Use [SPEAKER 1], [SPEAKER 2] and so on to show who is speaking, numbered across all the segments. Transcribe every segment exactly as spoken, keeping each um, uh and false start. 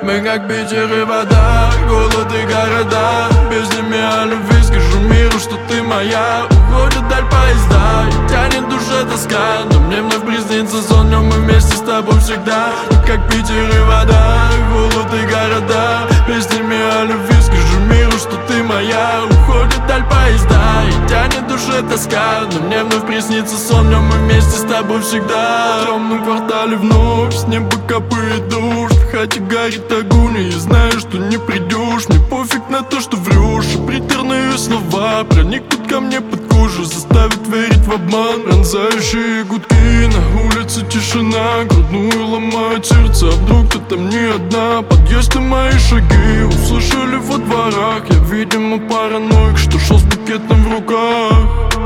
[SPEAKER 1] Мы как Питер и вода, голод и города. Песнями о любви скажу миру, что ты моя. Уходит даль поезда, и тянет душе тоска. Но мне вновь приснится сон, но мы вместе с тобой всегда. Мы как Питер и вода, голод и города. Песнями о любви скажу миру, что ты моя. Уходит даль поезда, и тянет душе тоска. Но мне вновь приснится сон, но мы вместе с тобой всегда. В темном квартале вновь с неба капает дождь. В хате горит огонь, и я знаю, что не придешь. Мне пофиг на то, что врешь, и приторные слова проникнут ко мне под кожу, заставят верить в обман. Пронзающие гудки, на улице тишина. Грудную ломает сердце, а вдруг ты там не одна. Подъезд и мои шаги услышали во дворах. Я, видимо, параноик, что шел с букетом в руках.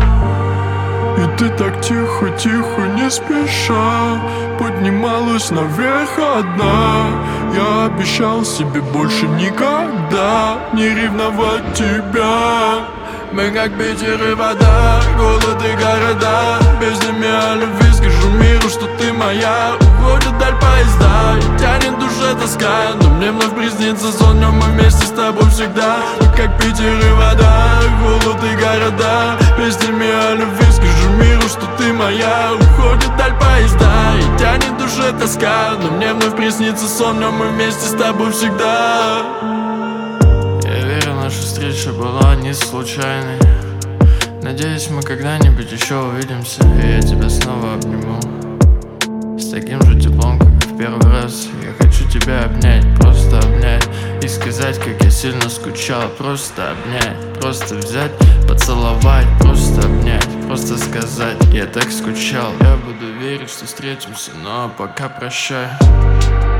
[SPEAKER 1] И ты так тихо-тихо, не спеша поднималась наверх одна. Я обещал себе больше никогда не ревновать тебя. Мы как Питер и вода, голод и города. Песнями о любви скажу миру, что ты моя. Уходит даль поезда, и тянет душе тоска. Но мне вновь приснится сон, но мы вместе с тобой всегда. Мы как Питер и вода, голод и города. Песнями о любви скажу миру, что ты моя. Уходит даль поезда, и тянет душе тоска. Но мне вновь приснится сон, но мы вместе с тобой всегда.
[SPEAKER 2] Я верю, наша встреча была не случайной. Надеюсь, мы когда-нибудь еще увидимся, и я тебя снова обниму с таким же теплом, как и в первый раз. Я хочу тебя обнять, просто обнять, и сказать, как я сильно скучал. Просто обнять, просто взять, поцеловать, просто обнять, просто сказать, я так скучал. Я буду верить, что встретимся, но пока прощай.